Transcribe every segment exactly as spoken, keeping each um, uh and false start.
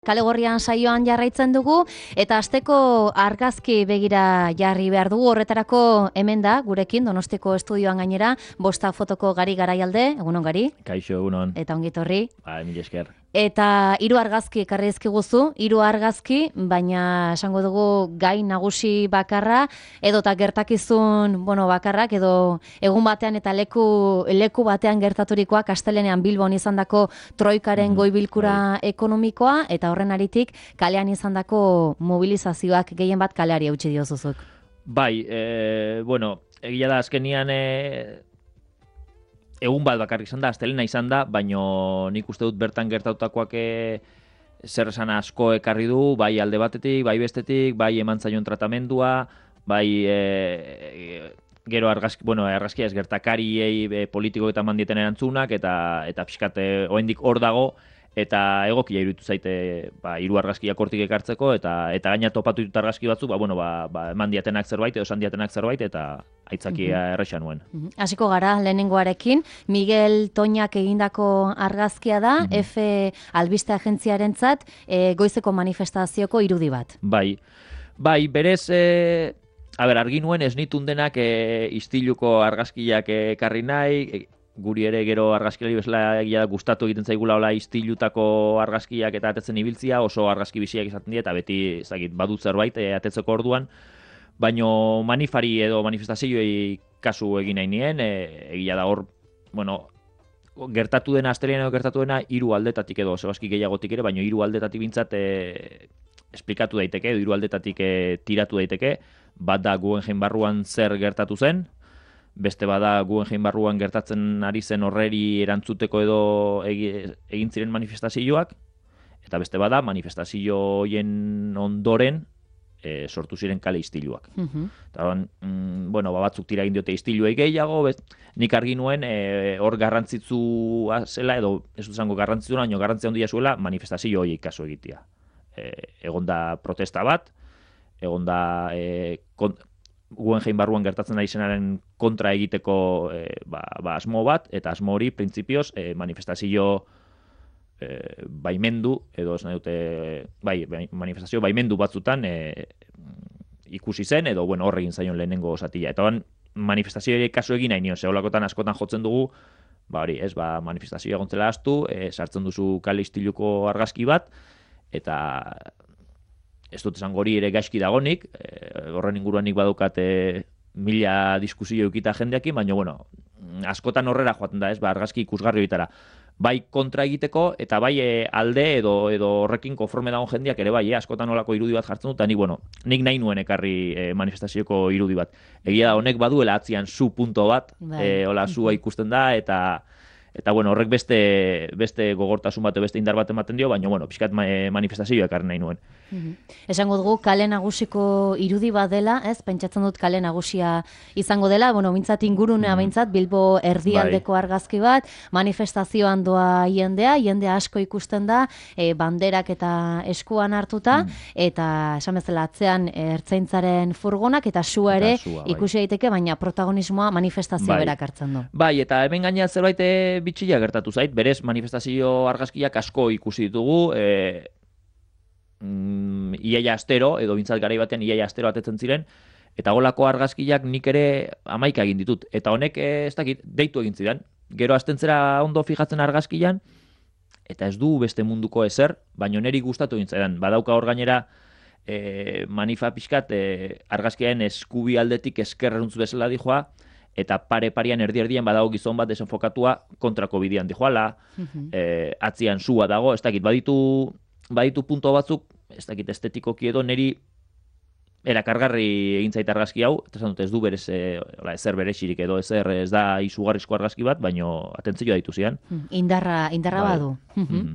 Kale Gorrian saioan jarraitzen dugu eta asteko argazki begira jarri behar dugu. Horretarako hemen da gurekin Donostiko estudioan gainera bosta fotoko Gari Garaialde. Egunon Gari? Kaixo, egunon. Eta ongitorri. Ba, mila esker. Eta hiru argazki ekarri dizkiguzu, hiru argazki, baina esango dugu gai nagusi bakarra edota gertakizun, bueno, bakarrak edo egun batean eta leku leku batean gertaturikoak Astelehenean Bilbon izandako troikaren Mhm, goi bilkura bai. ekonomikoa eta horren aritik kalean izandako mobilizazioak gehien bat kaleari eutsi diozuzuk. Bai, e, bueno, egia da azkenian e, egun bat bakarrik izan da, astelena izan da, baino nik uste dut bertan gertatutakoak e, zer esan asko ekarri du, bai alde batetik, bai bestetik, bai eman zaion tratamendua, bai e, gero argazki, bueno, argazkia ez gertakariei e, politiko eta mandieten erantzunak, eta eta pixkat e, oraindik hor dago, eta egokia iruditu zaite ba, hiru argazkiak hortik ekartzeko, eta eta gaina topatu ditut argazki batzu, ba, bueno, ba, ba, eman diatenak zerbait, edo esan diatenak zerbait, eta aitzakia Mhm. erresa nuen. Mhm. Hasiko gara lehenengoarekin, Miguel Toñak egindako argazkia da, Mhm. F albiste agentziarentzat e, goizeko manifestazioko irudi bat. Bai, bai, berez, e, a ber, argi nuen ez nitun denak e, istiluko argazkiak ekarri nahi, e, guri ere gero argazkilari bezala egia da gustatu egiten zaigula hola istilutako argazkiak eta atetzen ibiltzia, oso argazki biziak izaten dira, eta beti, ez dakit, badut zerbait e, atetzeko orduan, baino manifari edo manifestazioei kasu egin nahi nien, e, egia da hor, bueno, gertatu dena, astelehenean edo gertatu dena, hiru aldetatik edo, sebaski gehiagotik ere, baino hiru aldetatik bintzat e, esplikatu daiteke, edo hiru aldetatik e, tiratu daiteke, bat da Guggenheim barruan zer gertatu zen, beste bada Guggenheim barruan gertatzen ari zen horreri erantzuteko edo egi, egin ziren manifestazioak, eta beste bada manifestazio hoien ondoren e, sortu ziren kale istiluak. Mhm. Eta mm, bueno, ba, batzuk tira egin diote istiluei gehiago, bez, nik argi nuen e, hor garrantzitsua zela, edo ez dut zango garrantzitsua, baina garrantzia handia zuela manifestazio horiek kasu egitea. E, egon da protesta bat, egon da e, kon, Guggenheim barruan gertatzen ari zenaren kontra egiteko e, ba, ba, asmo bat, eta asmo hori printzipioz e, manifestazio e, baimendu, edo ez nahi dute, bai, bai, manifestazio baimendu batzutan e, ikusi zen, edo bueno, hor egin zaion lehenengo zatila. Eta ban, manifestazioari kasu egin nahi nion, zeholakotan askotan jotzen dugu, ba hori, ez, ba, manifestazioa gontzela astu, e, sartzen duzu kale istiluko argazki bat, eta ez dut esan gori ere gaizki dagonik, e, horren inguruan nik badukat e, mila diskusio eukita jendeakin, baina, bueno, askotan horrera joaten da, ez, ba, argazki ikusgarri horietara. Bai kontra egiteko, eta bai e, alde edo edo horrekin konforme dagoen jendeak ere bai, e, askotan olako irudi bat jartzen dut, eta nik, bueno, nik nahi nuen ekarri e, manifestazioko irudi bat. Egia da, honek baduela atzian zu punto bat, e, hola zua ikusten da, eta Eta, bueno, horrek beste, beste gogortasun bat, beste indar bat ematen dio, baina, bueno, pixkat manifestazioa ekarri nahi nuen. Mhm. Esango dugu kale nagusiko irudi bat dela, ez? Pentsatzen dut kale nagusia izango dela, bueno, mintzat ingurunea Mhm. behintzat, Bilbo erdialdeko Bai. argazki bat, manifestazioan doa jendea, jende asko ikusten da, e, banderak eta eskuan hartuta, Mhm. eta esan bezala atzean ertzaintzaren furgonak, eta sua ere Eta sua, bai. ikusi daiteke, baina protagonismoa manifestazio Bai. berak hartzen du. Bai, eta hemen gaina zerbait e, bitxila gertatu zait, berez manifestazio argazkiak asko ikusi ditugu, e, mm, iaia astero, edo bintzat garai batean iaia astero atetzen ziren, eta golako argazkiak nik ere hamaika egin ditut. Eta honek, e, ez dakit, deitu egin zidan. Gero astentzera ondo fijatzen argazkian, eta ez du beste munduko ezer, baina niri gustatu egin zaidan. Badauka hor gainera, e, manifa pixkat, e, argazkiaren eskubi aldetik eskerreruntz bezala dijoa, eta pare-parian erdi-erdian badago gizon bat desenfokatua kontrako bidean dijoala, Mhm. e, atzian sua dago, ez dakit, baditu, baditu punto batzuk, ez dakit estetikoki edo, niri erakargarri egin zait argazki hau, eta esan dut ez du berez, e, ola, ezer berexirik edo ezer ez da izugarrizko argazki bat, baino atentzioa ditu zian. Indarra, indarra Bai. badu. Mhm. Mhm.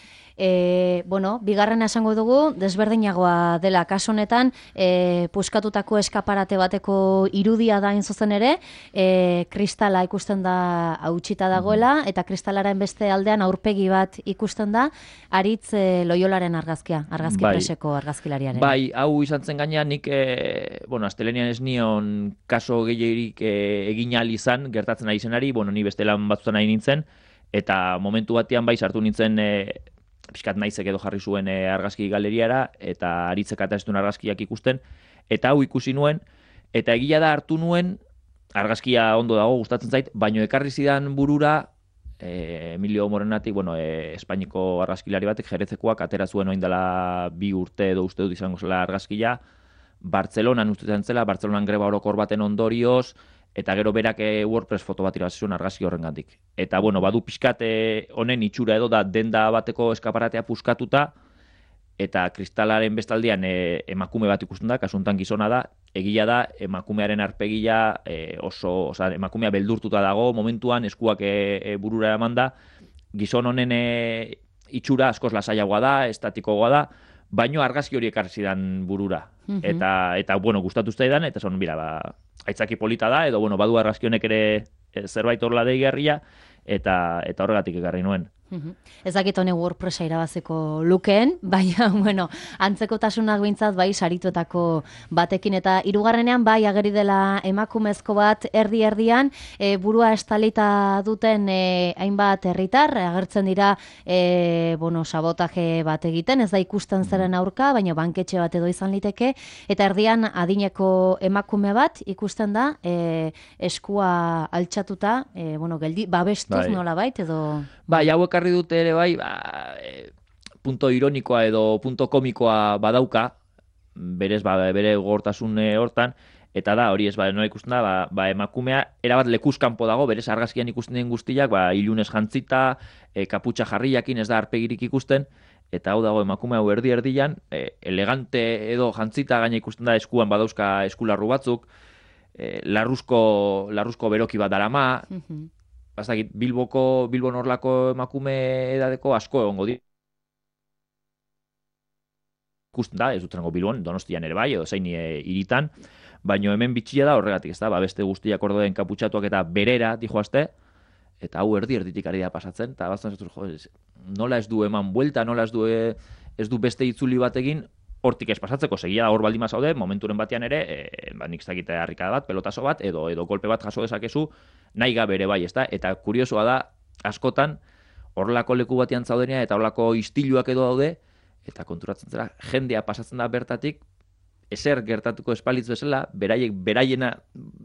E, bueno, bigarrena esango dugu, desberdinagoa dela kasu honetan, e, puskatutako eskaparate bateko irudia da hain zuzen ere, e, kristala ikusten da hautsita dagoela, eta kristalaren beste aldean aurpegi bat ikusten da, Aritz e, Loiolaren argazkia, argazki Bai. preseko argazkilariaren. Bai, hau izan zen gaina nik, e, bueno, astelenian ez nion kaso gehierik e, egin ahal izan, gertatzen ari zenari, bueno, ni beste lan batzutan nahi nintzen, eta momentu batean bai sartu nintzen e, pixkat naizek edo jarri zuen e, argazki galeriara, eta aritzek ataztun argazkiak ikusten, eta hau ikusi nuen, eta egia da hartu nuen, argazkia ondo dago, gustatzen zait, baino ekarri zidan burura, e, Emilio Morenatik, bueno, e, Espainiko argazkilari batek, Jerezekoak atera zuen oin dela bi urte edo uste dut izango zela argazkia, Bartzelonan ustetan zela, Bartzelonan greba orokor baten ondorioz, eta gero berak e, WordPress foto bat irabazi zuen argazki horrengatik. Eta bueno, badu pixkat e, honen itxura edo da denda bateko eskaparatea puskatuta, eta kristalaren bestaldean e, emakume bat ikusten da, kasuntan gizona da, egia da emakumearen arpegia e, oso, oza, emakumea beldurtuta dago, momentuan eskuak e, e, burura eraman da, gizon honen e, itxura askoz lasaiagoa da, estatikoagoa da, baino argazki horiek zidan burura. Mm-hmm. Eta, eta, bueno, gustatu zaidan, eta son, mira, ba, aitzaki polita da, edo, bueno, badu argazki honek ere e, zerbait horrela deigarria, eta, eta horregatik ekarri nuen. Ez dakit honek WordPressa irabazeko lukeen, baina, bueno, antzekotasunak behintzat bai sarituetako batekin, eta hirugarrenean bai ageri dela emakumezko bat erdi-erdian, e, burua estalita duten e, hainbat herritar, agertzen dira e, bueno, sabotaje bat egiten, ez da ikusten zeren aurka, baina banketxe bat edo izan liteke, eta erdian adineko emakume bat ikusten da e, eskua altxatuta, e, bueno, geldi, babestuz bai. Nola bait, edo... Bai, hau ekarri dute ere bai, ba, e, punto ironikoa edo punto komikoa badauka, berez, ba, bere gortasun hortan, eta da, hori ez, ba, nola ikusten da, ba, ba, emakumea, erabat lekuzkanpo dago, berez argazkian ikusten den guztiak, ba, ilunez jantzita, e, kaputxa jarriakin ez da arpegirik ikusten, eta hau dago emakumea hau erdi-erdian, e, elegante edo jantzita gaina ikusten da eskuan badauzka eskularru batzuk, e, larruzko, larruzko beroki bat darama, mm-hmm. Bastakit, Bilboko, Bilbon horlako emakume edadeko asko egongo di. Ikusten da, ez dutrengo Bilbon, Donostian ere bai, edo zein e, iritan, baino hemen bitxia da horregatik, ez da, ba, beste guztiak ordoen kaputxatuak eta berera dijoazte, eta hau erdi erditik ari da pasatzen, eta baztan zaitu, jo, ez, nola ez du eman buelta, nola ez du, e, ez du beste itzuli batekin, hortik ez pasatzeko, segia da hor baldin bazaude, momenturen batean ere, e, ba, nik ez dakite harrikada bat, pelotazo bat, edo edo golpe bat jaso dezakezu, nahi gabe ere bai, ezta? Eta kuriosoa da, askotan, horrelako leku batean zaudenean, eta horrelako istiluak edo daude, eta konturatzen zera, jendea pasatzen da bertatik, ezer gertatuko espalitz bezala, beraiek, beraiena,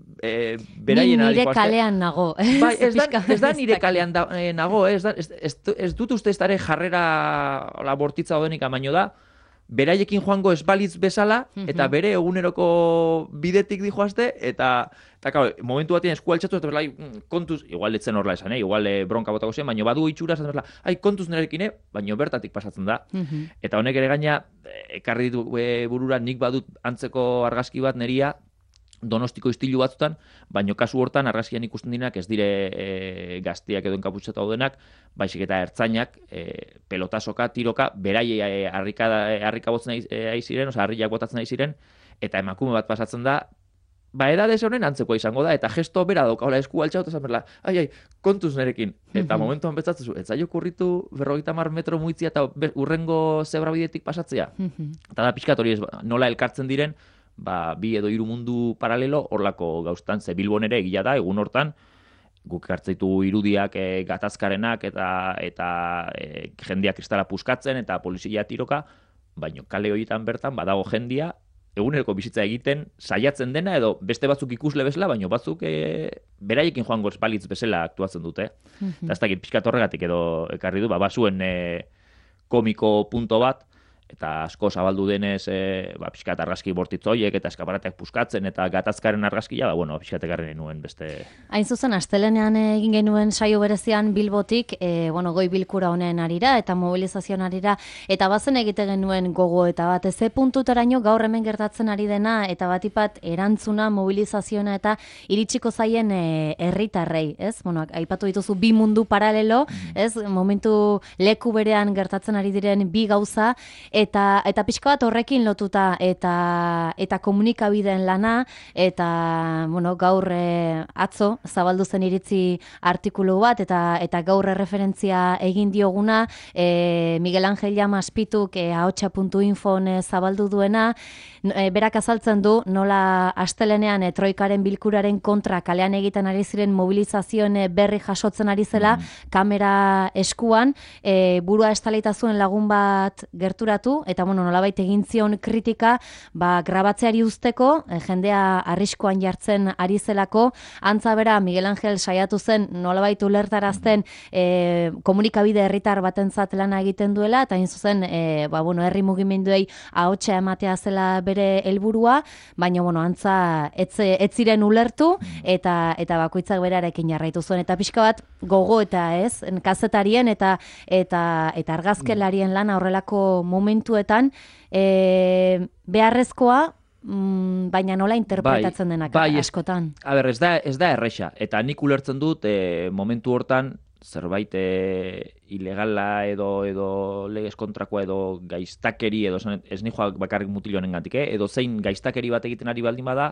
e, beraiena... Ni nire kalean nago. Bai, ez da, ez da nire kalean da, e, nago, ez, da, ez, ez, ez dut uste ez dara jarrera la bortitza odenik amaino da, beraiekin joango esbalitz bezala, eta bere eguneroko bidetik dijoazte, eta, eta claro, momentu batean esku altxatu, eta berlai, kontuz, igual etzen horla esan, eh? Igual eh, bronka botako zen, baina badu itxura, eta berla, ai, kontuz nerekin, eh? Baina bertatik pasatzen da. Eta honek ere gaina, ekarri ditu e, burura, nik badut antzeko argazki bat neria, Donostiko istilu batzutan, baino kasu hortan argazkian ikusten dinak ez dire e, gaztiak edo enkaputxeta daudenak, baizik eta ertzainak, e, pelotasoka, tiroka, berai e, harrika, harrika botzen nahi e, ziren, oza, harriak botatzen nahi ziren, eta emakume bat pasatzen da, ba edadez honen antzekoa izango da, eta gesto bera dauka, hola esku altxatu, eta berla, ai, ai, kontuz nerekin. Eta mm-hmm. momentuan betzatzen zu, ez zailo kurritu berrogeita mar metro muitzia eta urrengo zebra bidetik pasatzea. Mm-hmm. Eta da pixkat hori ez, nola elkartzen diren, ba, bi edo hiru mundu paralelo horlako gauztan, ze Bilbon ere egia da, egun hortan, guk hartzaitu irudiak e, gatazkarenak eta eta e, jendia kristala puskatzen eta polizia tiroka, baino kale horietan bertan badago jendia, eguneroko bizitza egiten saiatzen dena, edo beste batzuk ikusle bezala, baino batzuk e, beraiekin joango espalitz bezala aktuatzen dute. Mm-hmm. Eta ez dakit pixkat horregatik edo ekarri du, ba, basuen e, komiko punto bat, eta asko zabaldu denez, e, ba, pixkat argazki bortitzoiek eta eskaparateak puskatzen eta gatazkaren argazkia, ba, bueno, pixkat ekarri nuen beste... Hain zuzen, astelenean egin genuen saio berezian Bilbotik, e, bueno, goi bilkura honen arira eta mobilizazioan arira, eta bazen egite genuen gogo eta bat, ze puntutaraino gaur hemen gertatzen ari dena, eta batipat erantzuna, mobilizazioa eta iritsiko zaien herritarrei, e, ez? Bueno, aipatu dituzu bi mundu paralelo, ez? Momentu leku berean gertatzen ari diren bi gauza, eta eta pixka bat horrekin lotuta eta eta komunikabideen lana eta bueno, gaur e, atzo zabaldu zen iritzi artikulu bat eta eta gaur referentzia egin dioguna e, Miguel Angel Llamas Pituk e, ahotsa puntu infon e, zabaldu duena, e, berak azaltzen du nola astelenean e, troikaren bilkuraren kontra kalean egiten ari ziren mobilizazioen e, berri jasotzen ari zela, mm. kamera eskuan, e, burua estalaita zuen lagun bat gerturatu, eta bueno, nolabait egin zion kritika, ba, grabatzeari usteko, e, jendea arriskoan jartzen ari zelako, antza bera Miguel Angel saiatu zen nolabait ulertarazten e, komunikabide herritar batentzat lana egiten duela, eta hain zuzen, e, ba, bueno, herri mugimenduei ahotsa ematea zela bere helburua, baina bueno, antza etze, etziren ulertu eta eta bakoitzak berarekin jarraitu zuen, eta pixka bat gogo eta ez, kazetarien eta eta eta argazkelarien lana horrelako momentuetan e, beharrezkoa, mm, baina nola interpretatzen denak bai, askotan. A ber, ez da, ez da erresa, eta nik ulertzen dut e, momentu hortan zerbait e, ilegala edo edo legez kontrakoa edo gaiztakeri edo ez ni joak bakarrik mutil honengatik, eh? Edo zein gaiztakeri bat egiten ari baldin bada,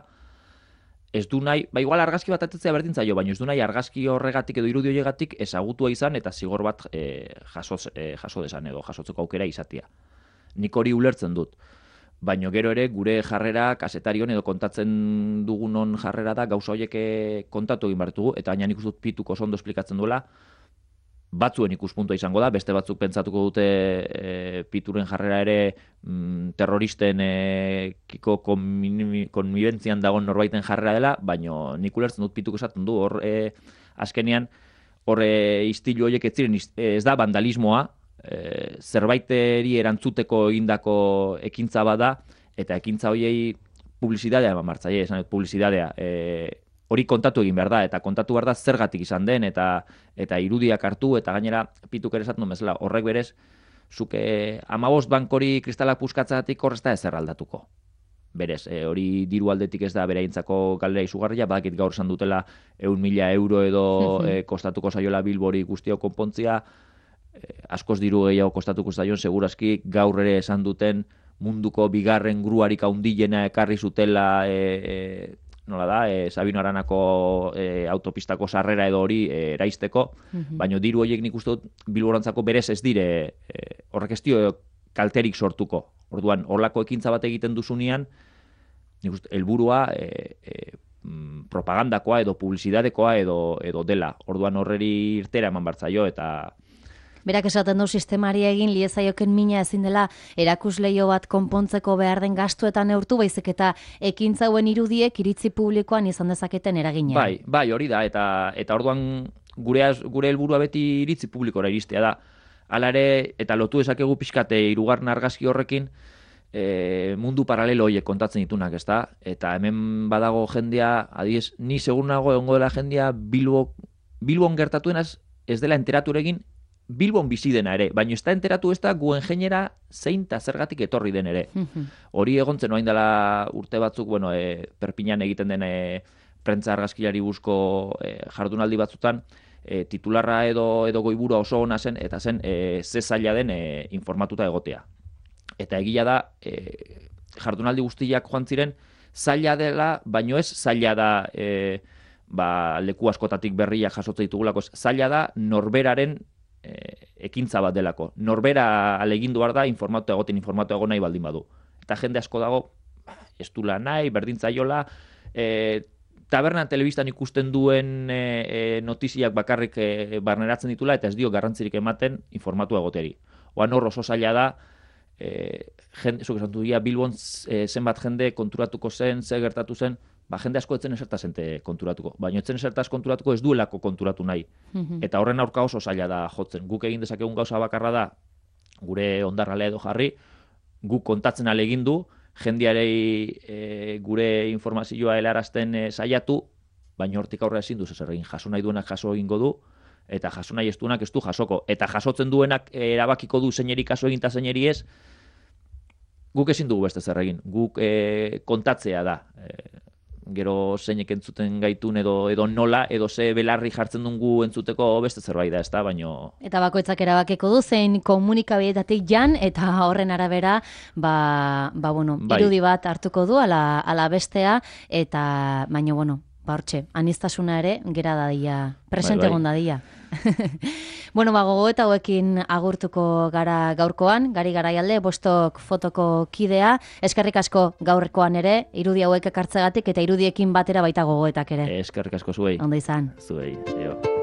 ez du nahi, ba igual argazki bat atetzea berdin zaio, baina ez du nahi argazki horregatik edo irudi horregatik ezagutua izan eta zigor bat e, jaso, e, jaso desan edo jasotzeko aukera izatea. Nik hori ulertzen dut. Baina gero ere gure jarrera kasetarion edo kontatzen dugunon jarrera da gauza horiek kontatu egin bartugu, eta baina nik uste dut Pituk oso ondo esplikatzen duela, batzuen ikuspuntua izango da, beste batzuk pentsatuko dute e, Pituren jarrera ere mm, terroristen e, kiko konmibentzian dagoen norbaiten jarrera dela, baina nik ulertzen dut Pituk esaten du, hor e, azkenean, hor e, istilu horiek ez ziren, ez da vandalismoa, e, zerbaiteri erantzuteko egindako ekintza bada, eta ekintza horiei publizidadea eman martzaile, esan dut publizidadea, e, hori kontatu egin behar da, eta kontatu behar da zergatik izan den, eta eta irudiak hartu, eta gainera Pituk ere esaten duen bezala, horrek berez, zuke amabost bankori kristalak puskatzatik horrez da ezer aldatuko. Berez, e, hori diru aldetik ez da bereintzako galdera izugarria, badakit gaur esan dutela ehun mila euro edo e, kostatuko zaiola Bilbori guztio konpontzia, e, askoz diru gehiago kostatuko zaion, segurazki gaur ere esan duten munduko bigarren gruarik haundilena ekarri zutela e, e, nola da, e, Sabino Aranako e, autopistako sarrera edo hori e, eraisteko, mm-hmm. baina diru horiek nik uste dut Bilborantzako berez ez dire, e, horrek ez dio kalterik sortuko. Orduan, horlako ekintza bat egiten duzunean, nik uste, helburua e, e, propagandakoa edo publizidadekoa edo, edo dela. Orduan horreri irtera eman bartzaio eta... Berak esaten du sistemari egin liezaioken mina ezin dela erakusleio bat konpontzeko behar den gastuetan neurtu, baizik eta ekintza hauen irudiek iritzi publikoan izan dezaketen eragina. Bai, bai, hori da, eta eta orduan gure gure helburua beti iritzi publikora iristea da. Hala ere, eta lotu dezakegu pixkate hirugarren argazki horrekin, e, mundu paralelo horiek kontatzen ditunak, ezta? Eta hemen badago jendea, adiez, ni segurunago egongo dela jendea Bilbo Bilbon gertatuenaz ez dela enteratu egin Bilbon bizi dena ere, baina ez da enteratu ez da guen jenera zein eta zergatik etorri den ere. Hori egontzen oain dela urte batzuk, bueno, e, Perpiñan egiten den e, prentza argazkilari buzko e, jardunaldi batzutan, e, titularra edo edo goiburua oso ona zen, eta zen e, ze zaila den e, informatuta egotea. Eta egia da, e, jardunaldi guztiak joan ziren, zaila dela, baino ez zaila da... E, ba, leku askotatik berriak jasotze ditugulako, zaila da norberaren ekintza bat delako. Norbera alegindu behar da informatu egoten, informatu egon nahi baldin badu. Eta jende asko dago, ez dula nahi, berdintzaiola, e, tabernan telebistan ikusten duen e, e, notiziak bakarrik e, barneratzen ditula, eta ez dio garrantzirik ematen informatu egoteri. Oan hor oso zaila da, e, jende, zuk esan duia, Bilbon e, zenbat jende konturatuko zen, ze gertatu zen, ba, jende asko etzen esertaz ente konturatuko. Baina etzen esertaz konturatuko ez duelako konturatu nahi. Mm-hmm. Eta horren aurka oso zaila da jotzen. Guk egin dezakegun gauza bakarra da, gure ondarralea edo jarri, guk kontatzen alegindu, jendiarei e, gure informazioa helarazten e, saiatu, baina hortik aurrera ezin du zer egin. Jaso nahi duenak jaso egingo du, eta jaso nahi ez duenak ez du jasoko. Eta jasotzen duenak e, erabakiko du zeineri kaso egin eta zeineri ez, guk ezin dugu beste zer egin. Guk e, kontatzea da. E, gero zeinek entzuten gaitun edo edo nola, edo ze belarri jartzen dugu entzuteko beste zerbait da, ez da, baino... Eta bakoitzak erabakiko du zein komunikabideetatik jan, eta horren arabera, ba, ba bueno, Bai. irudi bat hartuko du, ala, ala bestea, eta, baina, bueno, ba hortxe, anistasuna ere, gera dadia, presente Bai, bai. egon dadia. Bueno, ba, gogoeta hauekin agurtuko gara gaurkoan, Gari Garaialde, Bostok fotoko kidea, eskerrik asko gaurkoan ere, irudi hauek ekartzegatik, eta irudiekin batera baita gogoetak ere. Eskerrik asko zuei. Ondo izan. Zuei, zeo.